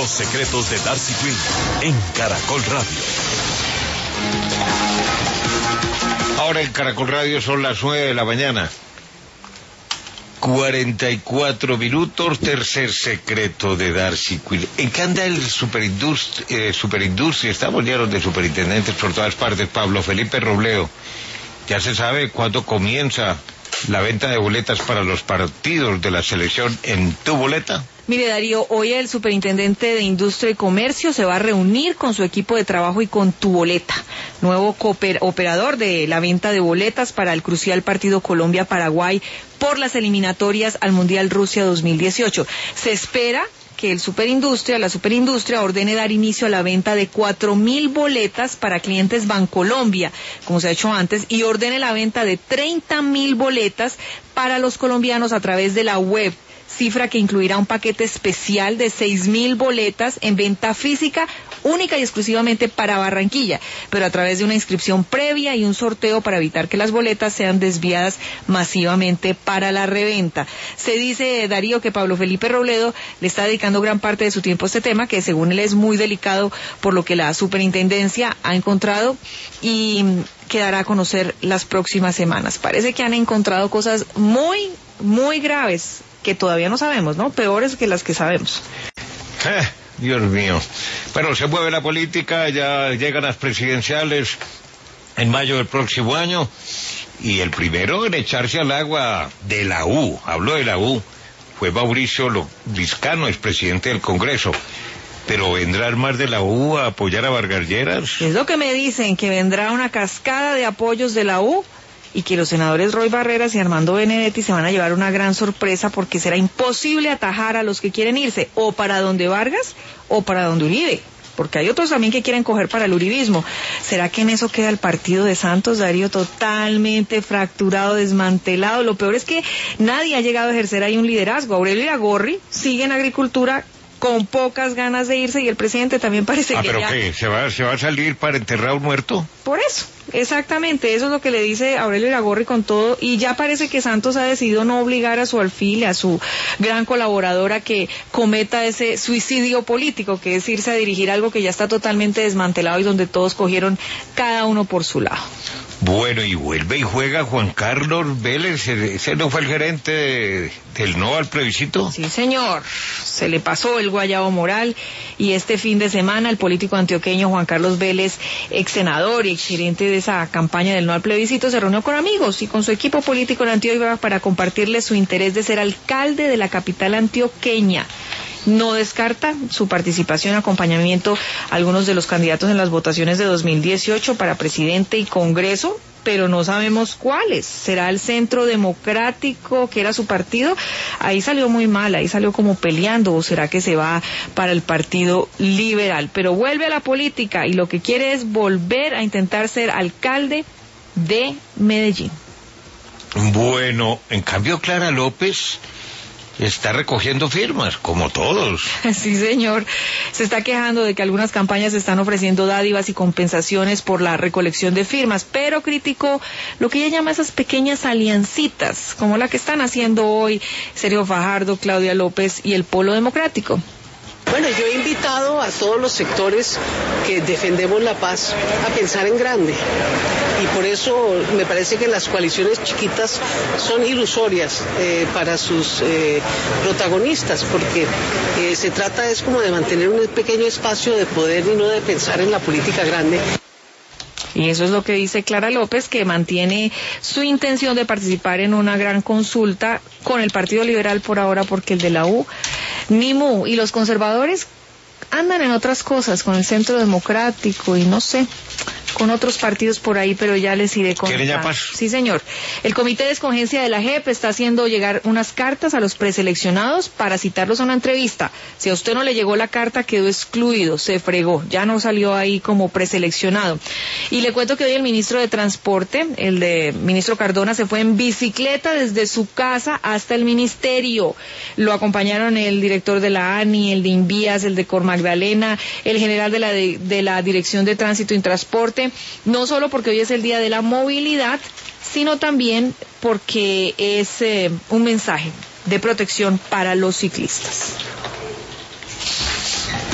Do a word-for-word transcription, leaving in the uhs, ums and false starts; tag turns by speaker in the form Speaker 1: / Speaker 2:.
Speaker 1: Los secretos de Darcy Quinn en Caracol Radio.
Speaker 2: Ahora en Caracol Radio son las nueve de la mañana. cuarenta y cuatro minutos, tercer secreto de Darcy Quinn. ¿En qué anda el superindustria? Eh, superindustria? Estamos llenos de superintendentes por todas partes. Pablo Felipe Robledo, ¿ya se sabe cuándo comienza la venta de boletas para los partidos de la selección en Tu Boleta?
Speaker 3: Mire, Darío, hoy el superintendente de Industria y Comercio se va a reunir con su equipo de trabajo y con Tu Boleta, nuevo operador de la venta de boletas para el crucial partido Colombia-Paraguay por las eliminatorias al Mundial Rusia dos mil dieciocho. Se espera que el superindustria, la superindustria ordene dar inicio a la venta de cuatro mil boletas para clientes Bancolombia, como se ha hecho antes, y ordene la venta de treinta mil boletas para los colombianos a través de la web, cifra que incluirá un paquete especial de seis mil boletas en venta física, única y exclusivamente para Barranquilla, pero a través de una inscripción previa y un sorteo para evitar que las boletas sean desviadas masivamente para la reventa. Se dice, Darío, que Pablo Felipe Robledo le está dedicando gran parte de su tiempo a este tema, que según él es muy delicado, por lo que la superintendencia ha encontrado y quedará a conocer las próximas semanas. Parece que han encontrado cosas muy, muy graves que todavía no sabemos, ¿no? Peores que las que sabemos.
Speaker 2: Eh, Dios mío. Bueno, se mueve la política, ya llegan las presidenciales en mayo del próximo año, y el primero en echarse al agua de la U, habló de la U, fue Mauricio Liscano, expresidente del Congreso. Pero vendrán más de la U a apoyar a Vargas Lleras.
Speaker 3: Es lo que me dicen, que vendrá una cascada de apoyos de la U, y que los senadores Roy Barreras y Armando Benedetti se van a llevar una gran sorpresa, porque será imposible atajar a los que quieren irse o para donde Vargas o para donde Uribe, porque hay otros también que quieren coger para el uribismo. ¿Será que en eso queda el partido de Santos, Darío, totalmente fracturado, desmantelado? Lo peor es que nadie ha llegado a ejercer ahí un liderazgo. Aurelio Iragorri sigue en agricultura con pocas ganas de irse, y el presidente también parece
Speaker 2: ah,
Speaker 3: que
Speaker 2: ¿pero
Speaker 3: ya...
Speaker 2: qué? ¿Se va, ¿Se va a salir para enterrar a un muerto?
Speaker 3: Por eso, exactamente, eso es lo que le dice Aurelio Iragorri con todo, y ya parece que Santos ha decidido no obligar a su alfil, a su gran colaboradora, que cometa ese suicidio político, que es irse a dirigir algo que ya está totalmente desmantelado y donde todos cogieron cada uno por su lado.
Speaker 2: Bueno, y vuelve y juega Juan Carlos Vélez, ¿ese no fue el gerente de, del no al plebiscito?
Speaker 3: Sí, señor, se le pasó el guayabo moral, y este fin de semana el político antioqueño Juan Carlos Vélez, ex senador y ex gerente de esa campaña del no al plebiscito, se reunió con amigos y con su equipo político en Antioquia para compartirles su interés de ser alcalde de la capital antioqueña. No descarta su participación y acompañamiento a algunos de los candidatos en las votaciones de dos mil dieciocho para presidente y Congreso, pero no sabemos cuáles. ¿Será el Centro Democrático, que era su partido? Ahí salió muy mal, ahí salió como peleando, o será que se va para el Partido Liberal. Pero vuelve a la política y lo que quiere es volver a intentar ser alcalde de Medellín.
Speaker 2: Bueno, en cambio Clara López está recogiendo firmas, como todos.
Speaker 3: Sí, señor. Se está quejando de que algunas campañas están ofreciendo dádivas y compensaciones por la recolección de firmas, pero criticó lo que ella llama esas pequeñas aliancitas, como la que están haciendo hoy Sergio Fajardo, Claudia López y el Polo Democrático.
Speaker 4: Bueno, yo he invitado a todos los sectores que defendemos la paz a pensar en grande, y por eso me parece que las coaliciones chiquitas son ilusorias eh, para sus eh, protagonistas, porque eh, se trata es como de mantener un pequeño espacio de poder y no de pensar en la política grande.
Speaker 3: Y eso es lo que dice Clara López, que mantiene su intención de participar en una gran consulta con el Partido Liberal por ahora, porque el de la U, ni mu. Y los conservadores andan en otras cosas, con el Centro Democrático y no sé, con otros partidos por ahí, pero ya les iré contando.
Speaker 2: ¿Quiere ya paz?
Speaker 3: Sí, señor. El Comité de Escogencia de la J E P está haciendo llegar unas cartas a los preseleccionados para citarlos a una entrevista. Si a usted no le llegó la carta, quedó excluido, se fregó, ya no salió ahí como preseleccionado. Y le cuento que hoy el ministro de Transporte, el de ministro Cardona, se fue en bicicleta desde su casa hasta el ministerio. Lo acompañaron el director de la ANI, el de Invías, el de Cor Magdalena, el general de la, de, de la Dirección de Tránsito y Transporte, no solo porque hoy es el Día de la Movilidad, sino también porque es eh, un mensaje de protección para los ciclistas.